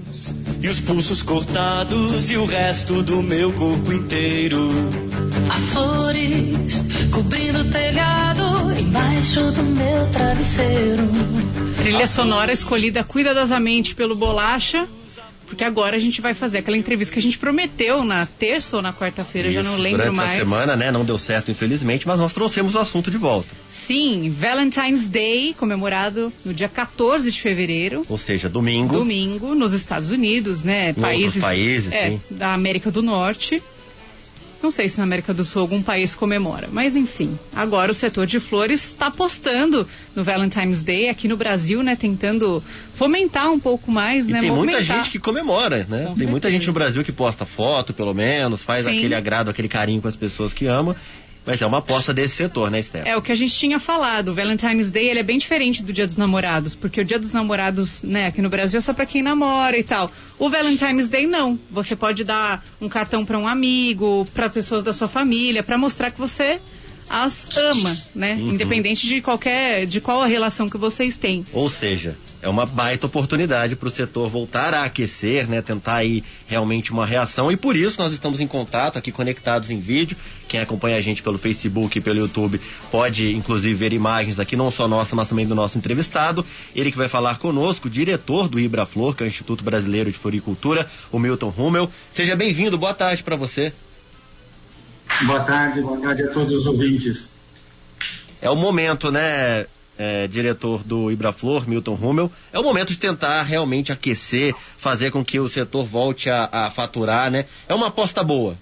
e os pulsos cortados e o resto do meu corpo inteiro. Há flores cobrindo o telhado embaixo do meu travesseiro. Trilha sonora escolhida cuidadosamente pelo Bolacha, porque agora a gente vai fazer aquela entrevista que a gente prometeu na terça ou na quarta-feira, já não lembro durante mais. Durante essa semana, né? Não deu certo, infelizmente, mas nós trouxemos o assunto de volta. Sim, Valentine's Day, comemorado no dia 14 de fevereiro. Ou seja, domingo. Domingo, nos Estados Unidos, né? Outros países, sim. Da América do Norte. Não sei se na América do Sul algum país comemora, mas enfim. Agora o setor de flores está apostando no Valentine's Day aqui no Brasil, né? Tentando fomentar um pouco mais, e né? Tem movimentar. muita gente que comemora, né? Tem muita gente no Brasil que posta foto, pelo menos, faz aquele agrado, aquele carinho com as pessoas que ama. Mas é uma aposta desse setor, né, Esther? É o que a gente tinha falado. O Valentine's Day, ele é bem diferente do Dia dos Namorados, porque o Dia dos Namorados, né, aqui no Brasil é só pra quem namora e tal. O Valentine's Day não. Você pode dar um cartão pra um amigo, pra pessoas da sua família, pra mostrar que você as ama, né? Independente de qual a relação que vocês têm. Ou seja, é uma baita oportunidade para o setor voltar a aquecer, né? Tentar aí realmente uma reação, e por isso nós estamos em contato aqui, conectados em vídeo. Quem acompanha a gente pelo Facebook e pelo YouTube pode inclusive ver imagens aqui, não só nossa, mas também do nosso entrevistado. Ele que vai falar conosco, o diretor do IBRAFLOR, que é o Instituto Brasileiro de Floricultura, o Milton Rummel. Seja bem-vindo, boa tarde para você. Boa tarde a todos os ouvintes. É o momento, né, diretor do IBRAFLOR, Milton Rummel, é o momento de tentar realmente aquecer, fazer com que o setor volte a faturar, né? É uma aposta boa.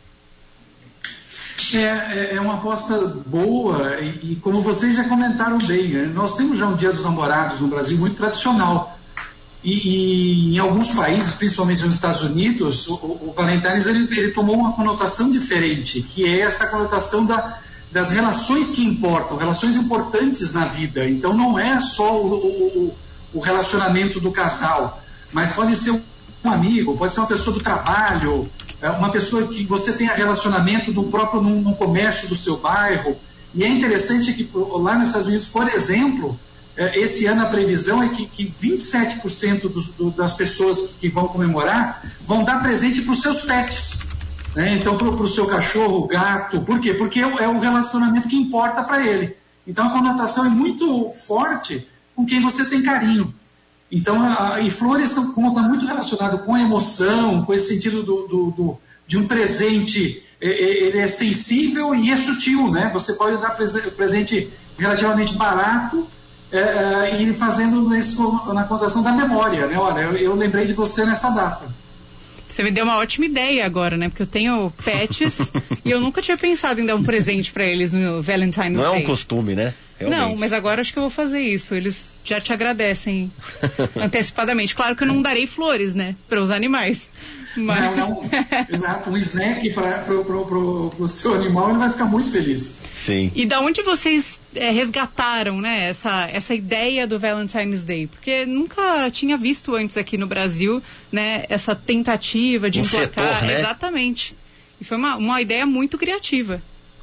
É uma aposta boa e como vocês já comentaram bem, né? Nós temos já um Dia dos Namorados no Brasil muito tradicional. E em alguns países, principalmente nos Estados Unidos, o Valentine's ele tomou uma conotação diferente, que é essa conotação das relações que importam, relações importantes na vida. Então não é só o relacionamento do casal, mas pode ser um amigo, pode ser uma pessoa do trabalho, uma pessoa que você tenha relacionamento no comércio do seu bairro. E é interessante que lá nos Estados Unidos, por exemplo, esse ano a previsão é que 27% das pessoas que vão comemorar vão dar presente para os seus pets, né? Então para o seu cachorro, gato. Por quê? Porque é o relacionamento que importa para ele. Então a conotação é muito forte com quem você tem carinho. Então, e flores como está muito relacionado com a emoção, com esse sentido de um presente, ele é sensível e é sutil, né? Você pode dar presente relativamente barato, e fazendo na conotação da memória, né? Olha, eu lembrei de você nessa data. Você me deu uma ótima ideia agora, né? Porque eu tenho pets e eu nunca tinha pensado em dar um presente pra eles no Valentine's Day. Não é um costume, né? Realmente. Não, mas agora acho que eu vou fazer isso. Eles já te agradecem antecipadamente. Claro que eu não darei flores, né? Para os animais. Mas... Não. Exato. Um snack para o seu animal, ele vai ficar muito feliz. Sim. E da onde vocês resgataram, né, essa ideia do Valentine's Day? Porque nunca tinha visto antes aqui no Brasil, né, essa tentativa de emplacar. Setor, né? Exatamente. E foi uma ideia muito criativa.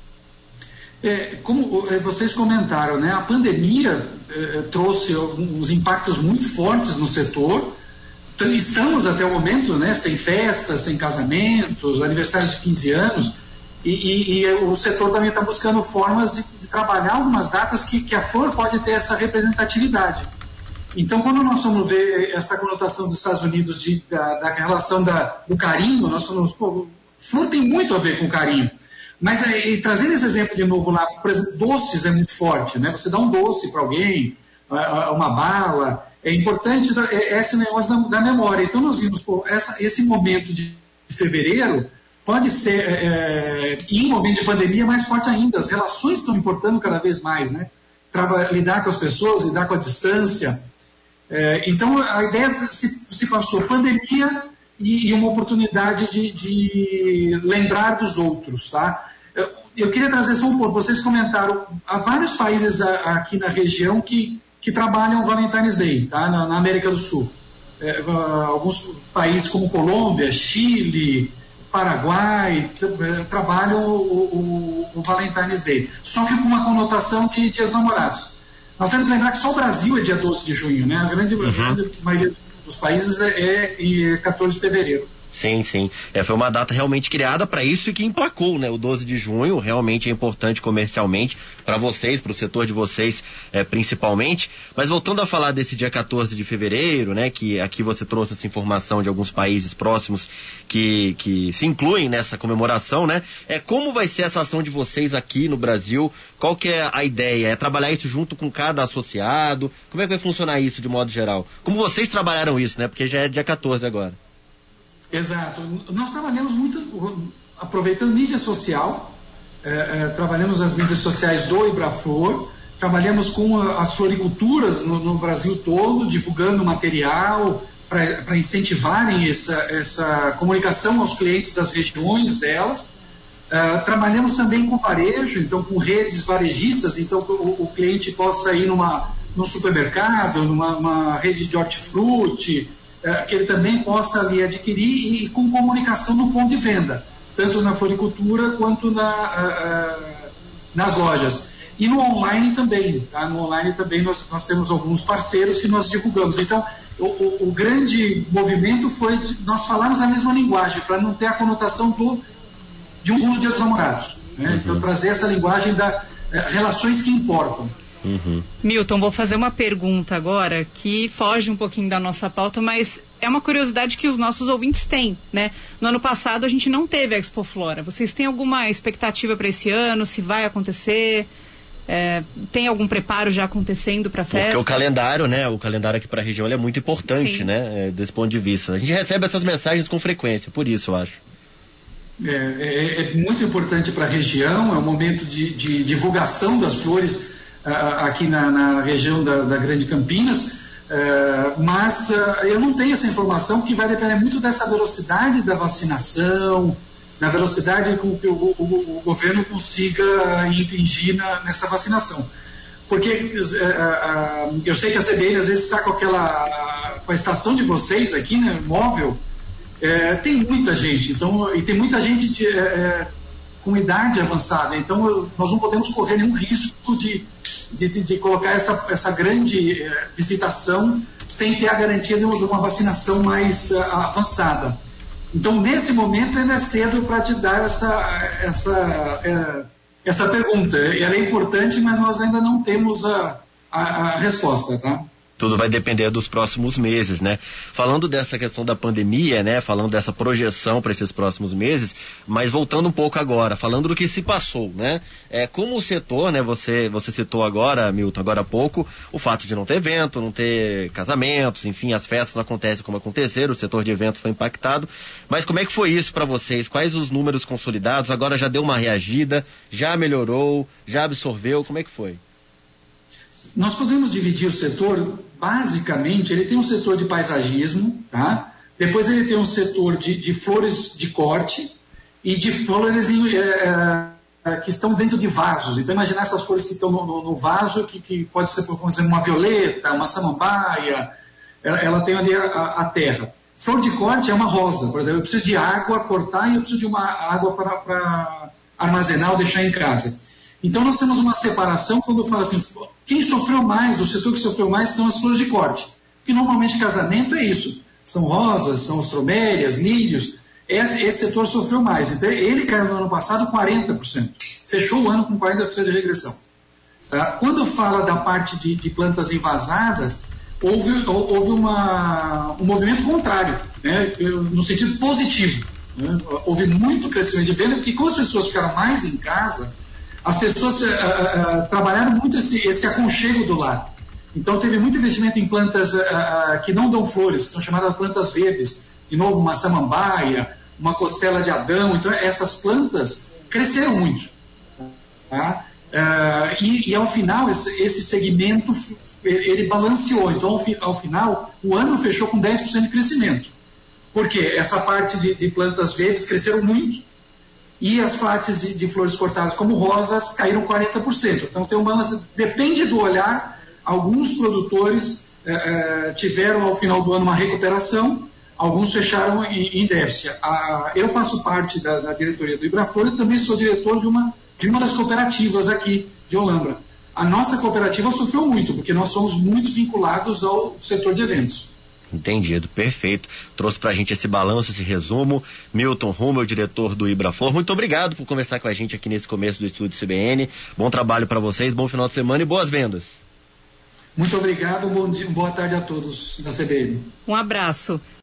Como vocês comentaram, né, a pandemia trouxe uns impactos muito fortes no setor. Estamos até o momento, né, sem festas, sem casamentos, aniversários de 15 anos. E o setor também está buscando formas de trabalhar algumas datas que a flor pode ter essa representatividade. Então, quando nós vamos ver essa conotação dos Estados Unidos da relação do carinho, nós falamos, flor tem muito a ver com carinho. Mas trazendo esse exemplo de novo lá, por exemplo, doces é muito forte, né? Você dá um doce para alguém, uma bala, é importante esse negócio da memória. Então, nós vimos, esse momento de fevereiro pode ser, em um momento de pandemia, mais forte ainda. As relações estão importando cada vez mais, né? Lidar com as pessoas, lidar com a distância. Então, a ideia se passou pandemia e uma oportunidade de lembrar dos outros, tá? Eu queria trazer só um ponto. Vocês comentaram, há vários países aqui na região que trabalham o Valentine's Day, tá? Na América do Sul. Alguns países como Colômbia, Chile, Paraguai, trabalham o Valentine's Day, só que com uma conotação de Dias Namorados. Nós temos que lembrar que só o Brasil é dia 12 de junho, né? A grande maioria dos países é 14 de fevereiro. Sim, sim. Foi uma data realmente criada para isso e que emplacou, né? O 12 de junho realmente é importante comercialmente para vocês, para o setor de vocês principalmente. Mas voltando a falar desse dia 14 de fevereiro, né? Que aqui você trouxe essa informação de alguns países próximos que se incluem nessa comemoração, né? Como vai ser essa ação de vocês aqui no Brasil? Qual que é a ideia? É trabalhar isso junto com cada associado? Como é que vai funcionar isso de modo geral? Como vocês trabalharam isso, né? Porque já é dia 14 agora. Exato. Nós trabalhamos muito aproveitando mídia social, trabalhamos nas mídias sociais do Ibraflor, trabalhamos com as floriculturas no Brasil todo, divulgando material para incentivarem essa comunicação aos clientes das regiões delas. Trabalhamos também com varejo, então com redes varejistas, então o cliente possa ir num supermercado, numa rede de hortifruti, que ele também possa ali adquirir e com comunicação no ponto de venda, tanto na floricultura quanto nas lojas. E no online também, tá? No online também nós temos alguns parceiros que nós divulgamos. Então, o grande movimento foi nós falarmos a mesma linguagem, para não ter a conotação de um Dia dos Namorados, né? Uhum. Então, trazer essa linguagem das relações que importam. Uhum. Milton, vou fazer uma pergunta agora que foge um pouquinho da nossa pauta, mas é uma curiosidade que os nossos ouvintes têm, né? No ano passado a gente não teve a Expo Flora. Vocês têm alguma expectativa para esse ano? Se vai acontecer? Tem algum preparo já acontecendo para a festa? Porque o calendário, né? O calendário aqui para a região ele é muito importante, né? Desse ponto de vista. A gente recebe essas mensagens com frequência, por isso eu acho. É muito importante para a região, é um momento de divulgação das flores aqui na região da Grande Campinas, mas eu não tenho essa informação, que vai depender muito dessa velocidade da vacinação, na velocidade com que o governo consiga impingir nessa vacinação. Porque eu sei que a CBN às vezes está com a estação de vocês aqui, né, móvel, tem muita gente, então, e tem muita gente com idade avançada, então nós não podemos correr nenhum risco de colocar essa grande visitação sem ter a garantia de uma vacinação mais avançada. Então, nesse momento, ainda é cedo para te dar essa pergunta. Ela é importante, mas nós ainda não temos a resposta, tá? Tudo vai depender dos próximos meses, né? Falando dessa questão da pandemia, né? Falando dessa projeção para esses próximos meses, mas voltando um pouco agora, falando do que se passou, né? Como o setor, né? Você citou agora, Milton, agora há pouco, o fato de não ter evento, não ter casamentos, enfim, as festas não acontecem como aconteceram, o setor de eventos foi impactado, mas como é que foi isso para vocês? Quais os números consolidados? Agora já deu uma reagida, já melhorou, já absorveu, como é que foi? Nós podemos dividir o setor, basicamente, ele tem um setor de paisagismo, tá? Depois ele tem um setor de flores de corte e de flores que estão dentro de vasos. Então, imaginar essas flores que estão no vaso, que pode ser, por exemplo, uma violeta, uma samambaia, ela tem ali a terra. Flor de corte é uma rosa, por exemplo, eu preciso de água, cortar, e eu preciso de uma água para armazenar ou deixar em casa. Então, nós temos uma separação quando fala assim, quem sofreu mais, o setor que sofreu mais são as flores de corte. Que normalmente casamento é isso. São rosas, são ostromélias, lírios. Esse setor sofreu mais. Então, ele caiu no ano passado 40%. Fechou o ano com 40% de regressão. Quando fala da parte de plantas envasadas, houve um movimento contrário, né? No sentido positivo. Né? Houve muito crescimento de venda, porque como as pessoas ficaram mais em casa, as pessoas trabalharam muito esse aconchego do lar. Então, teve muito investimento em plantas que não dão flores, que são chamadas plantas verdes. De novo, uma samambaia, uma costela de Adão. Então, essas plantas cresceram muito. Tá? E ao final, esse segmento, ele balanceou. Então, ao final, o ano fechou com 10% de crescimento. Por quê? Essa parte de plantas verdes cresceram muito. E as partes de flores cortadas, como rosas, caíram 40%. Então, tem um balanço. Depende do olhar. Alguns produtores tiveram, ao final do ano, uma recuperação. Alguns fecharam em déficit. Eu faço parte da diretoria do Ibraflor e também sou diretor de uma das cooperativas aqui de Olambra. A nossa cooperativa sofreu muito, porque nós somos muito vinculados ao setor de eventos. Entendido, perfeito. Trouxe pra gente esse balanço, esse resumo. Milton Hummel, diretor do Ibrafor, muito obrigado por conversar com a gente aqui nesse começo do Estúdio CBN. Bom trabalho para vocês, bom final de semana e boas vendas. Muito obrigado, boa tarde a todos da CBN. Um abraço.